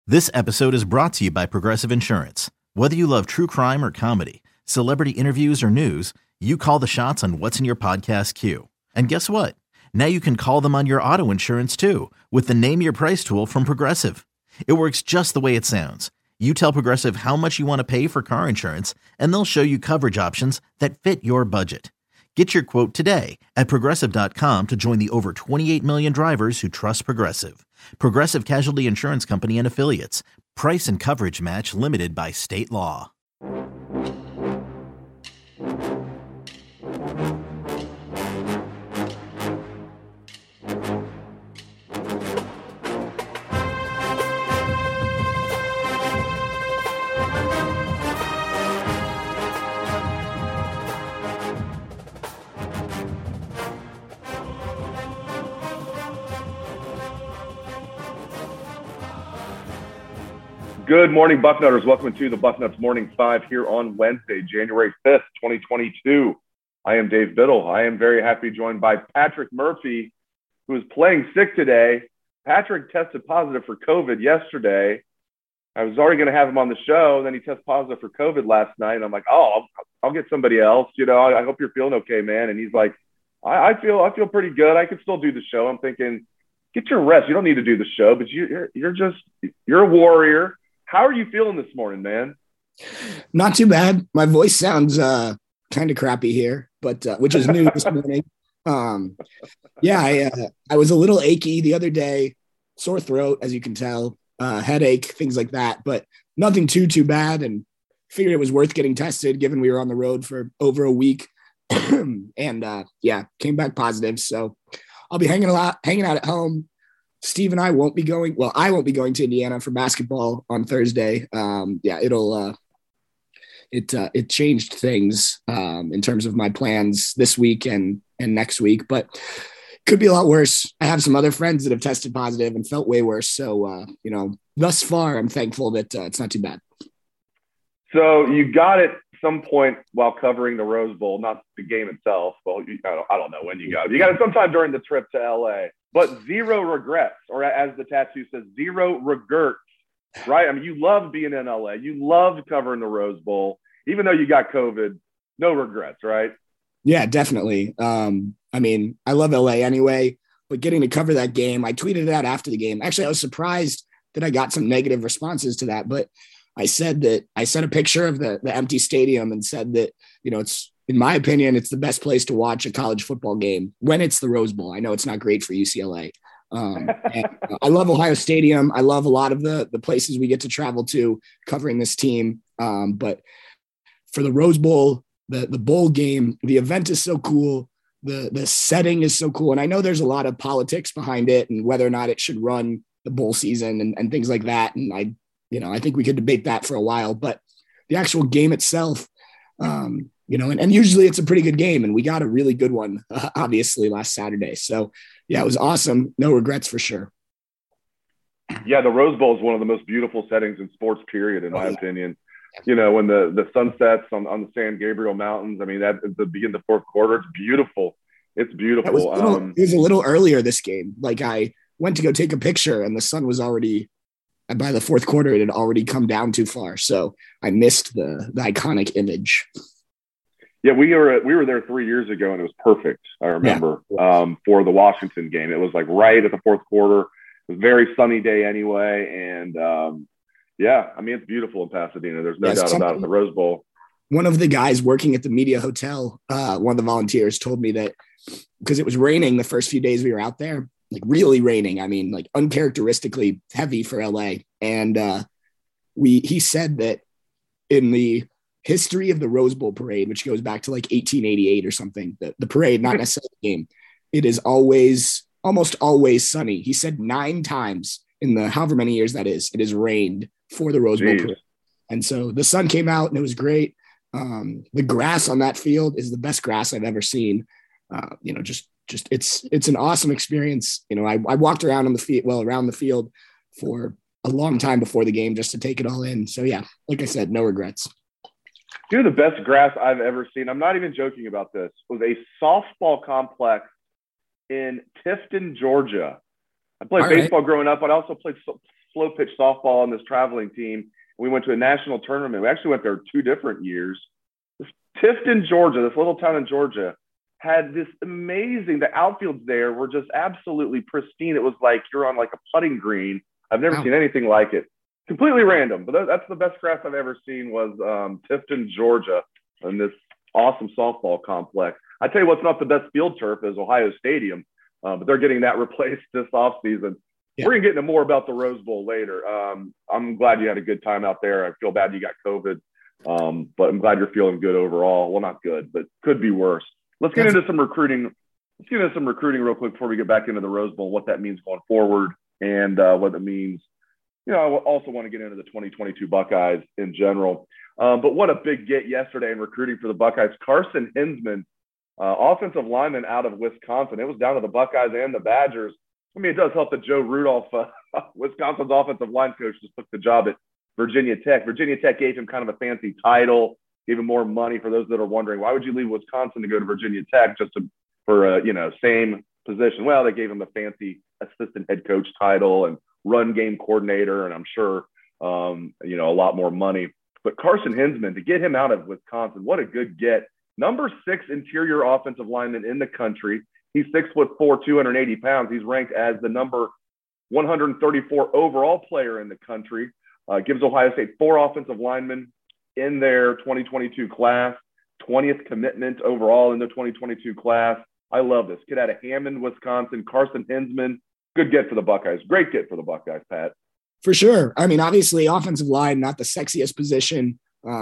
This episode is brought to you by Progressive Insurance. Whether you love true crime or comedy, celebrity interviews or news, you call the shots on what's in your podcast queue. And guess what? Now you can call them on your auto insurance too with the Name Your Price tool from Progressive. It works just the way it sounds. You tell Progressive how much you want to pay for car insurance, and they'll show you coverage options that fit your budget. Get your quote today at Progressive.com to join the over 28 million drivers who trust Progressive. Progressive Casualty Insurance Company and Affiliates. Price and coverage match limited by state law. Good morning, Bucknutters. Welcome to the Bucknuts Morning Five here on Wednesday, January 5th, 2022. I am Dave Biddle. I am very happy joined by Patrick Murphy, who is playing sick today. Patrick tested positive for COVID yesterday. I was already going to have him on the show. Then he tested positive for COVID last night. And I'm like, I'll get somebody else. You know, I hope you're feeling okay, man. And he's like, I feel pretty good. I could still do the show. I'm thinking, get your rest. You don't need to do the show, but you're a warrior. How are you feeling this morning, man? Not too bad. My voice sounds kind of crappy here, but which is new this morning. I was a little achy the other day, sore throat, as you can tell, headache, things like that, but nothing too bad. And figured it was worth getting tested, given we were on the road for over a week, and came back positive. So I'll be hanging out at home. Steve and I won't be going. Well, I won't be going to Indiana for basketball on Thursday. It changed things in terms of my plans this week and next week, but could be a lot worse. I have some other friends that have tested positive and felt way worse. So, thus far, I'm thankful that it's not too bad. So you got it some point while covering the Rose Bowl, not the game itself. Well, I don't know when you got it. You got it sometime during the trip to LA. But zero regrets, or as the tattoo says, zero regrets, right? I mean, you loved being in LA. You loved covering the Rose Bowl. Even though you got COVID, no regrets, right? Yeah, definitely. I love LA anyway, but getting to cover that game, I tweeted it out after the game. Actually, I was surprised that I got some negative responses to that, but I sent a picture of the empty stadium and said that, it's, in my opinion, it's the best place to watch a college football game when it's the Rose Bowl. I know it's not great for UCLA. I love Ohio Stadium. I love a lot of the places we get to travel to covering this team. But for the Rose Bowl, the bowl game, the event is so cool. The setting is so cool. And I know there's a lot of politics behind it and whether or not it should run the bowl season and things like that. And I think we could debate that for a while, but the actual game itself, and usually it's a pretty good game, and we got a really good one, obviously, last Saturday. So, yeah, it was awesome. No regrets for sure. Yeah, the Rose Bowl is one of the most beautiful settings in sports, period, in my opinion. You know, when the sun sets on the San Gabriel Mountains, I mean, that at the beginning of the fourth quarter, it's beautiful. It's beautiful. It was a little earlier this game. Like, I went to go take a picture, and the sun was already – by the fourth quarter, it had already come down too far. So I missed the iconic image. Yeah, we were there 3 years ago, and it was perfect. I remember for the Washington game. It was like right at the fourth quarter. It was a very sunny day anyway, and it's beautiful in Pasadena. There's no doubt about it. The Rose Bowl. One of the guys working at the media hotel, one of the volunteers, told me that because it was raining the first few days we were out there, like really raining. I mean, like uncharacteristically heavy for LA, and he said that in the history of the Rose Bowl parade, which goes back to like 1888 or something, the parade, not necessarily the game, it is almost always sunny. He said 9 times in the however many years that is, it has rained for the Rose Bowl parade. And so the sun came out and it was great. The grass on that field is the best grass I've ever seen. It's an awesome experience. I walked around around the field for a long time before the game just to take it all in. So yeah, like I said, no regrets. The best grass I've ever seen, I'm not even joking about this, was a softball complex in Tifton, Georgia. I played baseball growing up, but I also played slow pitch softball on this traveling team. We went to a national tournament. We actually went there 2 different years. Tifton, Georgia, this little town in Georgia, had this amazing, the outfields there were just absolutely pristine. It was like you're on like a putting green. I've never seen anything like it. Completely random, but that's the best grass I've ever seen was Tifton, Georgia, in this awesome softball complex. I tell you what's not the best field turf is Ohio Stadium, but they're getting that replaced this offseason. Yeah. We're going to get into more about the Rose Bowl later. I'm glad you had a good time out there. I feel bad you got COVID, but I'm glad you're feeling good overall. Well, not good, but could be worse. Let's get into some recruiting. Let's get into some recruiting real quick before we get back into the Rose Bowl, what that means going forward and what it means. You know, I also want to get into the 2022 Buckeyes in general. But what a big get yesterday in recruiting for the Buckeyes. Carson Hinsman, offensive lineman out of Wisconsin. It was down to the Buckeyes and the Badgers. I mean, it does help that Joe Rudolph, Wisconsin's offensive line coach, just took the job at Virginia Tech. Virginia Tech gave him kind of a fancy title, gave him more money. For those that are wondering, why would you leave Wisconsin to go to Virginia Tech for same position? Well, they gave him a fancy assistant head coach title and run game coordinator, and I'm sure, a lot more money. But Carson Hinsman, to get him out of Wisconsin, what a good get. Number 6 interior offensive lineman in the country. He's 6'4", 280 pounds. He's ranked as the number 134 overall player in the country. Gives Ohio State 4 offensive linemen in their 2022 class, 20th commitment overall in the 2022 class. I love this. Kid out of Hammond, Wisconsin, Carson Hinsman. Good get for the Buckeyes. Great get for the Buckeyes, Pat. For sure. I mean, obviously, offensive line, not the sexiest position,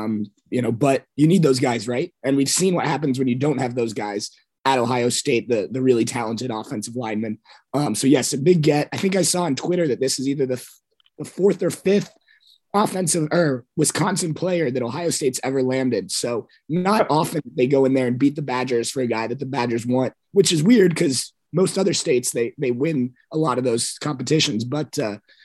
but you need those guys, right? And we've seen what happens when you don't have those guys at Ohio State, the really talented offensive linemen. So, yes, a big get. I think I saw on Twitter that this is either the 4th or 5th offensive or Wisconsin player that Ohio State's ever landed. So not often they go in there and beat the Badgers for a guy that the Badgers want, which is weird because most other states, they win a lot of those competitions. But,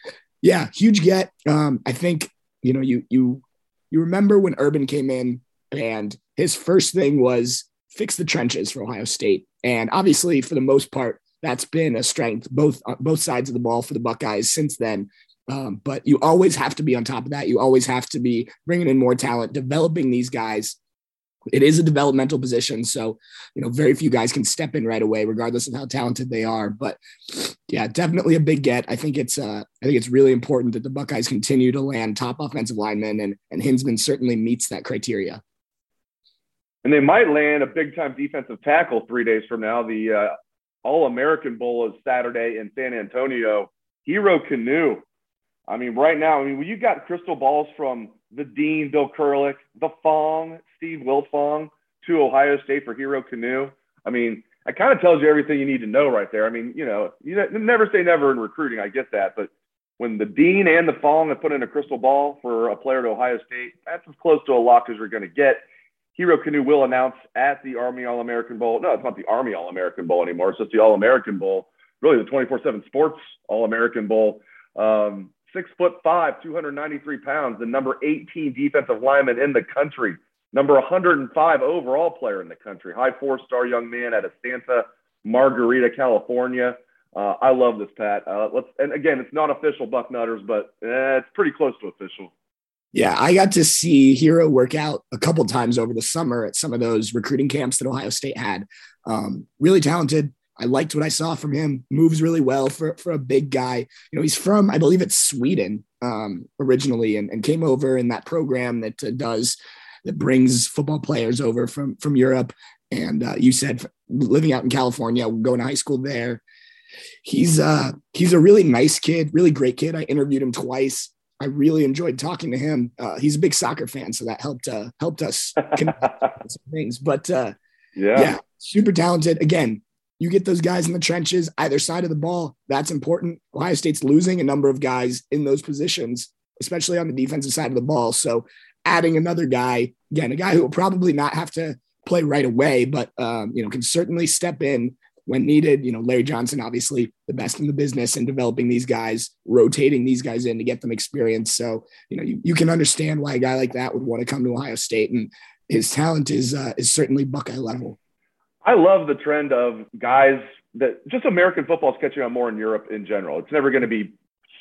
huge get. I think, you remember when Urban came in and his first thing was fix the trenches for Ohio State. And obviously, for the most part, that's been a strength, both sides of the ball for the Buckeyes since then. But you always have to be on top of that. You always have to be bringing in more talent, developing these guys. It is a developmental position. So, very few guys can step in right away, regardless of how talented they are. But yeah, definitely a big get. I think it's really important that the Buckeyes continue to land top offensive linemen, and Hinsman certainly meets that criteria. And they might land a big time defensive tackle 3 days from now. The All-American Bowl is Saturday in San Antonio. Hero Kanu. I mean, right now, when you got crystal balls from the Dean, Bill Kurelic, the Fong, Steve Wiltfong, to Ohio State for Hero Kanu. I mean, it kind of tells you everything you need to know right there. I mean, you never say never in recruiting. I get that. But when the Dean and the Fong have put in a crystal ball for a player to Ohio State, that's as close to a lock as you're going to get. Hero Kanu will announce at the Army All-American Bowl. No, it's not the Army All-American Bowl anymore. It's just the All-American Bowl, really the 24/7 Sports All-American Bowl. 6'5", 293 pounds, the number 18 defensive lineman in the country, number 105 overall player in the country, high 4-star young man out of Santa Margarita, California. I love this, Pat. And again, it's not official, Bucknutters, but it's pretty close to official. Yeah, I got to see Hero work out a couple times over the summer at some of those recruiting camps that Ohio State had. Really talented. I liked what I saw from him. Moves really well for a big guy. He's from, I believe it's Sweden originally, and came over in that program that brings football players over from Europe. And you said living out in California, going to high school there. He's a really nice kid, really great kid. I interviewed him twice. I really enjoyed talking to him. He's a big soccer fan, so that helped us connect some things. But yeah, super talented. Again, you get those guys in the trenches, either side of the ball. That's important. Ohio State's losing a number of guys in those positions, especially on the defensive side of the ball. So adding another guy, again, a guy who will probably not have to play right away, but can certainly step in when needed. Larry Johnson, obviously the best in the business in developing these guys, rotating these guys in to get them experience. So, you can understand why a guy like that would want to come to Ohio State, and his talent is certainly Buckeye level. I love the trend of guys that just American football is catching on more in Europe in general. It's never going to be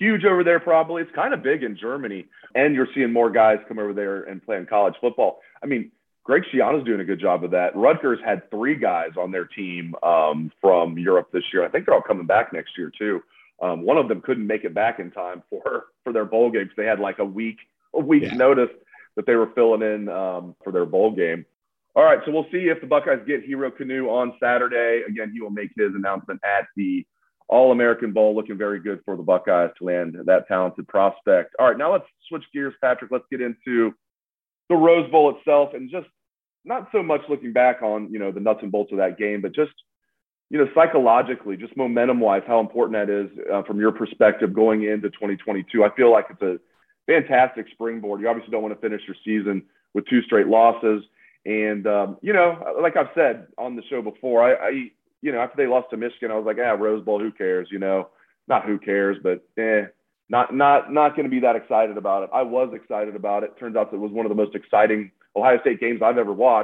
huge over there probably. It's kind of big in Germany. And you're seeing more guys come over there and play in college football. I mean, Greg Schiano's doing a good job of that. Rutgers had 3 guys on their team from Europe this year. I think they're all coming back next year too. One of them couldn't make it back in time for their bowl game because they had like a week's notice that they were filling in for their bowl game. All right, so we'll see if the Buckeyes get Hero Kanu on Saturday. Again, he will make his announcement at the All-American Bowl. Looking very good for the Buckeyes to land that talented prospect. All right, now let's switch gears, Patrick. Let's get into the Rose Bowl itself, and just not so much looking back on, the nuts and bolts of that game, but just, psychologically, just momentum-wise, how important that is from your perspective going into 2022. I feel like it's a fantastic springboard. You obviously don't want to finish your season with 2 straight losses. And, like I've said on the show before, I after they lost to Michigan, I was like, Rose Bowl, who cares? Not who cares, but not going to be that excited about it. I was excited about it. Turns out that it was one of the most exciting Ohio State games I've ever watched.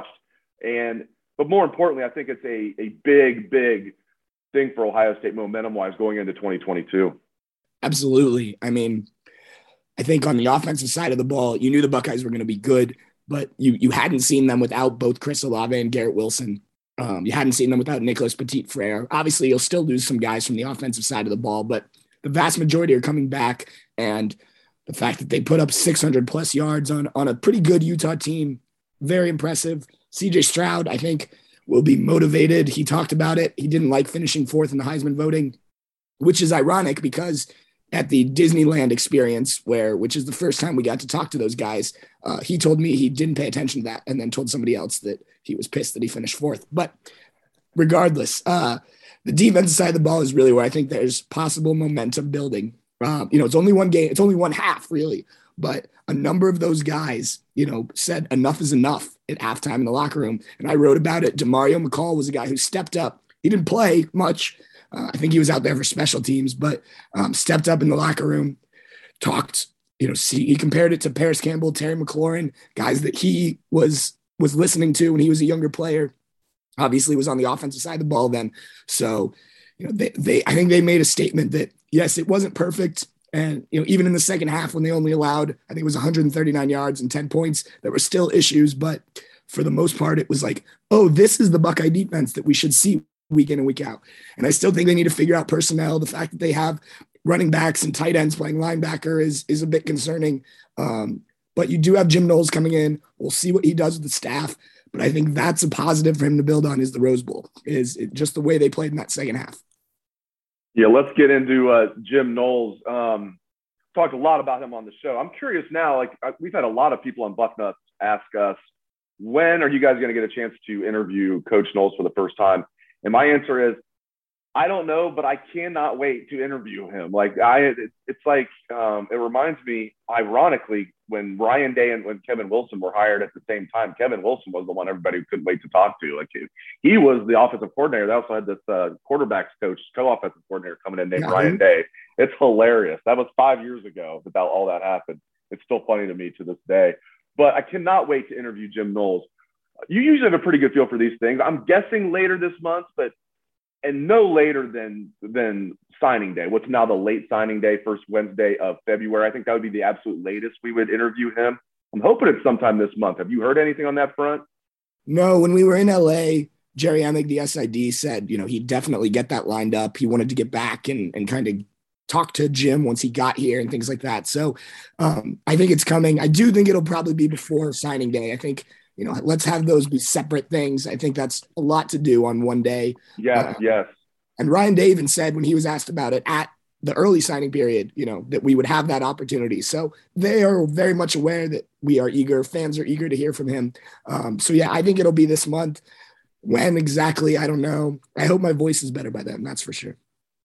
But more importantly, I think it's a big, big thing for Ohio State momentum-wise going into 2022. Absolutely. I mean, I think on the offensive side of the ball, you knew the Buckeyes were going to be good, but you hadn't seen them without both Chris Olave and Garrett Wilson. You hadn't seen them without Nicholas Petit-Frere. Obviously, you'll still lose some guys from the offensive side of the ball, but the vast majority are coming back. And the fact that they put up 600-plus yards on a pretty good Utah team, very impressive. C.J. Stroud, I think, will be motivated. He talked about it. He didn't like finishing 4th in the Heisman voting, which is ironic because at the Disneyland experience, which is the first time we got to talk to those guys, he told me he didn't pay attention to that and then told somebody else that he was pissed that he finished 4th. But regardless, the defensive side of the ball is really where I think there's possible momentum building. It's only one game. It's only one half, really. But a number of those guys, said enough is enough at halftime in the locker room. And I wrote about it. DeMario McCall was a guy who stepped up. He didn't play much. I think he was out there for special teams, but stepped up in the locker room, talked, he compared it to Paris Campbell, Terry McLaurin, guys that he was listening to when he was a younger player. Obviously was on the offensive side of the ball then. So, I think they made a statement that, yes, it wasn't perfect. And, even in the second half when they only allowed, I think it was 139 yards and 10 points, there were still issues. But for the most part, it was like, oh, this is the Buckeye defense that we should see week in and week out. And I still think they need to figure out personnel. The fact that they have running backs and tight ends playing linebacker is a bit concerning. But you do have Jim Knowles coming in. We'll see what he does with the staff. But I think that's a positive for him to build on is the Rose Bowl, just the way they played in that second half. Yeah, let's get into Jim Knowles. Talked a lot about him on the show. I'm curious now, we've had a lot of people on Bucknuts ask us, when are you guys going to get a chance to interview Coach Knowles for the first time? And my answer is, I don't know, but I cannot wait to interview him. It reminds me, ironically, when Ryan Day and when Kevin Wilson were hired at the same time. Kevin Wilson was the one everybody couldn't wait to talk to. He was the offensive coordinator. They also had this quarterbacks coach, co-offensive coordinator coming in named Ryan Day. It's hilarious. That was 5 years ago that all that happened. It's still funny to me to this day. But I cannot wait to interview Jim Knowles. You usually have a pretty good feel for these things. I'm guessing later this month, and no later than signing day. What's now the late signing day, first Wednesday of February. I think that would be the absolute latest we would interview him. I'm hoping it's sometime this month. Have you heard anything on that front? No, when we were in LA, Jerry Emig, the SID, said, he'd definitely get that lined up. He wanted to get back and kind of talk to Jim once he got here and things like that. So I think it's coming. I do think it'll probably be before signing day. I think, let's have those be separate things. I think that's a lot to do on one day. Yes. And Ryan Day even said when he was asked about it at the early signing period, that we would have that opportunity. So they are very much aware that we are eager. Fans are eager to hear from him. I think it'll be this month. When exactly, I don't know. I hope my voice is better by then. That's for sure.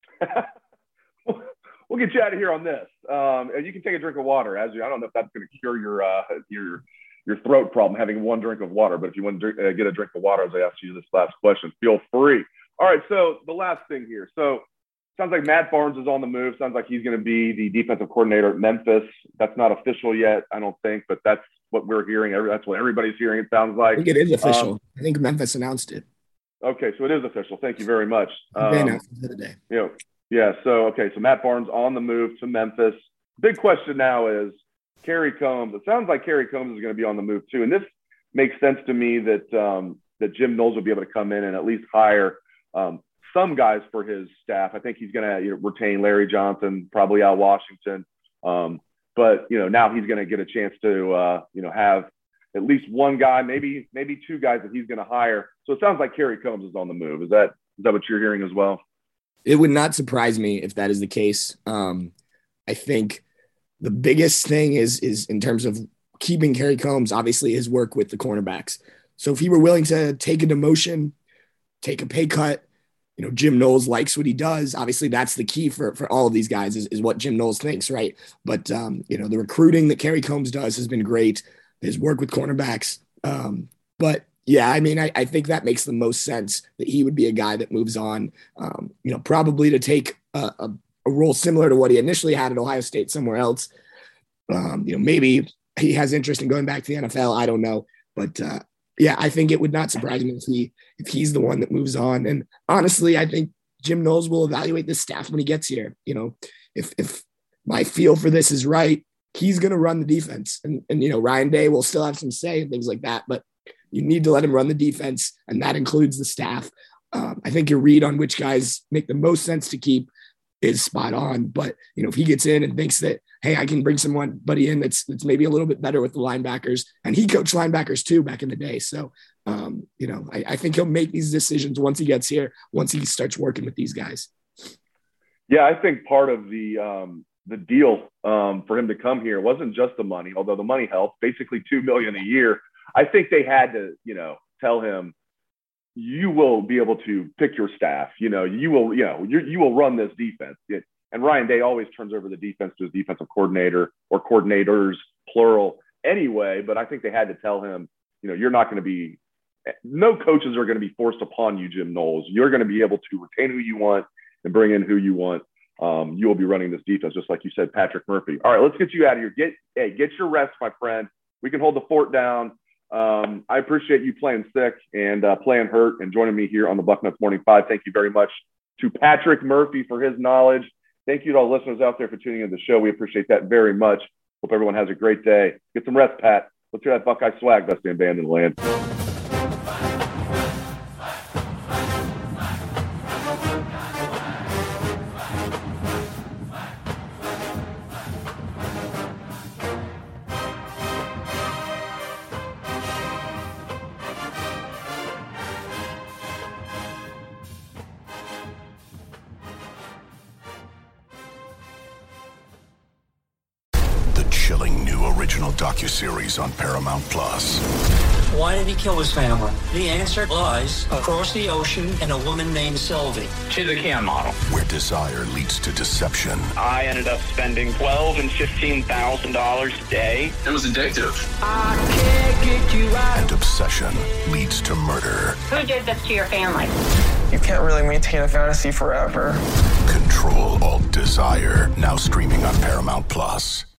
We'll get you out of here on this. You can take a drink of water. I don't know if that's going to cure your throat problem, having one drink of water. But if you want to get a drink of water, as I asked you this last question, feel free. All right, so the last thing here. So sounds like Matt Barnes is on the move. Sounds like he's going to be the defensive coordinator at Memphis. That's not official yet, I don't think, but that's what we're hearing. That's what everybody's hearing, it sounds like. I think it is official. I think Memphis announced it. Okay, so it is official. Thank you very much. They announced it today. Yeah. So Matt Barnes on the move to Memphis. Big question now is Kerry Combs. It sounds like Kerry Combs is going to be on the move too. And this makes sense to me that Jim Knowles will be able to come in and at least hire some guys for his staff. I think he's going to retain Larry Johnson, probably Al Washington. But now he's going to get a chance to have at least one guy, maybe two guys that he's going to hire. So it sounds like Kerry Combs is on the move. Is that what you're hearing as well? It would not surprise me if that is the case. I think the biggest thing is in terms of keeping Kerry Combs, obviously his work with the cornerbacks. So if he were willing to take a demotion, take a pay cut, Jim Knowles likes what he does. Obviously that's the key for all of these guys is what Jim Knowles thinks, right? But, the recruiting that Kerry Combs does has been great. His work with cornerbacks. But yeah, I mean, I think that makes the most sense that he would be a guy that moves on, probably to take a role similar to what he initially had at Ohio State somewhere else. Maybe he has interest in going back to the NFL. I don't know. But yeah, I think it would not surprise me if he's the one that moves on. And honestly, I think Jim Knowles will evaluate the staff when he gets here. If my feel for this is right, he's going to run the defense. And Ryan Day will still have some say and things like that. But you need to let him run the defense, and that includes the staff. I think your read on which guys make the most sense to keep is spot on. But, if he gets in and thinks that, hey, I can bring somebody in that's maybe a little bit better with the linebackers, and he coached linebackers too back in the day. So, I think he'll make these decisions once he gets here, once he starts working with these guys. Yeah, I think part of the deal for him to come here wasn't just the money, although the money helped, basically $2 million a year. I think they had to, tell him, you will be able to pick your staff. You will run this defense. And Ryan Day always turns over the defense to his defensive coordinator or coordinators, plural, anyway. But I think they had to tell him, you're not going to be – no coaches are going to be forced upon you, Jim Knowles. You're going to be able to retain who you want and bring in who you want. You will be running this defense, just like you said, Patrick Murphy. All right, let's get you out of here. Get your rest, my friend. We can hold the fort down. I appreciate you playing sick and playing hurt and joining me here on the Bucknuts Morning 5. Thank you very much to Patrick Murphy for his knowledge. Thank you to all the listeners out there for tuning in to the show. We appreciate that very much. Hope everyone has a great day. Get some rest, Pat. Let's hear that Buckeye swag, best damn band in the land. Chilling new original docuseries on Paramount Plus. Why did he kill his family? The answer lies across the ocean in a woman named Sylvie. She's a Can model. Where desire leads to deception. I ended up spending $12,000 and $15,000 a day. It was addictive. I can't get you out. And obsession leads to murder. Who did this to your family? You can't really maintain a fantasy forever. Control Alt Desire. Now streaming on Paramount Plus.